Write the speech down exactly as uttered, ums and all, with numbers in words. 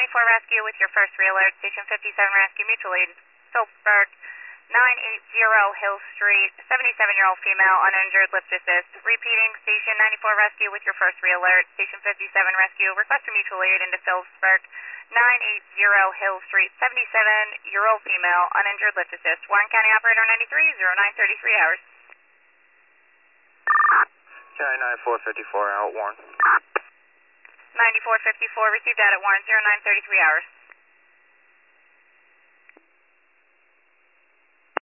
ninety-four Rescue with your first re-alert. Station fifty-seven Rescue, mutual aid. Phillipsburg, nine eighty Hill Street, seventy-seven-year-old female, uninjured, lift assist. Repeating, Station ninety-four Rescue with your first re-alert. Station fifty-seven Rescue, request a mutual aid into Phillipsburg, nine eighty Hill Street, seventy-seven-year-old female, uninjured, lift assist. Warren County Operator ninety-three, zero nine thirty-three hours. County ninety-four fifty-four, out Warren. ninety-four fifty-four, received that at Warren, zero nine thirty-three hours.